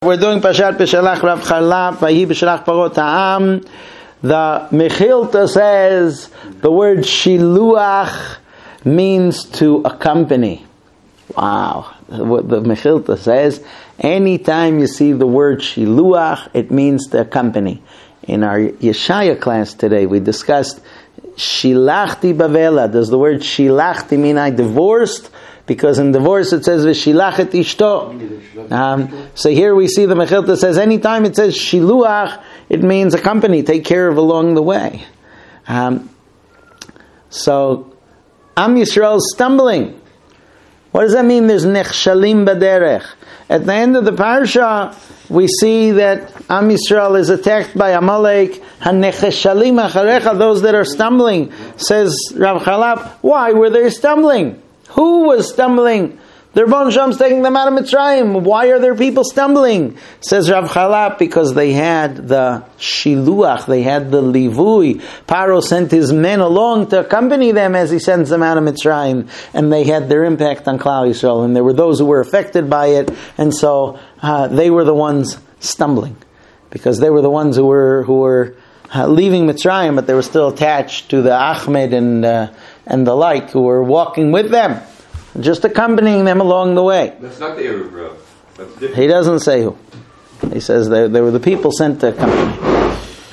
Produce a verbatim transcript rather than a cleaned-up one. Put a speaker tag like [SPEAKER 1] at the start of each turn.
[SPEAKER 1] We're doing Pashat Peshalach Rav Chalap Vayi B'Shalach Parot Ha'am. The Mechilta says the word Shiluach means to accompany. Wow. What the Mechilta says, anytime you see the word Shiluach, it means to accompany. In our Yeshaya class today, we discussed Shilachti Bavela. Does the word Shilachti mean I divorced? Because in divorce it says V'shilachet ishto. Um, so here we see the Mechilta says anytime it says Shiluach, it means accompany, take care of along the way. Um, so Am Yisrael is stumbling. What does that mean? There's nechshalim baderech. At the end of the parsha, we see that Am Yisrael is attacked by Amalek. Hanecheshalim acharecha, those that are stumbling. Says Rav Chalap, why were they stumbling? Who was stumbling? The Rebbeinu Shalom's taking them out of Mitzrayim. Why are there people stumbling? Says Rav Chalap, because they had the shiluach, they had the livui. Paro sent his men along to accompany them as he sends them out of Mitzrayim, and they had their impact on Klal Yisrael, and there were those who were affected by it, and so uh, they were the ones stumbling, because they were the ones who were who were uh, leaving Mitzrayim, but they were still attached to the Ahmed and uh, and the like, who were walking with them, just accompanying them along the way.
[SPEAKER 2] That's not the Eruv, bro. That's different.
[SPEAKER 1] He doesn't say who. He says they, they were the people sent to accompany.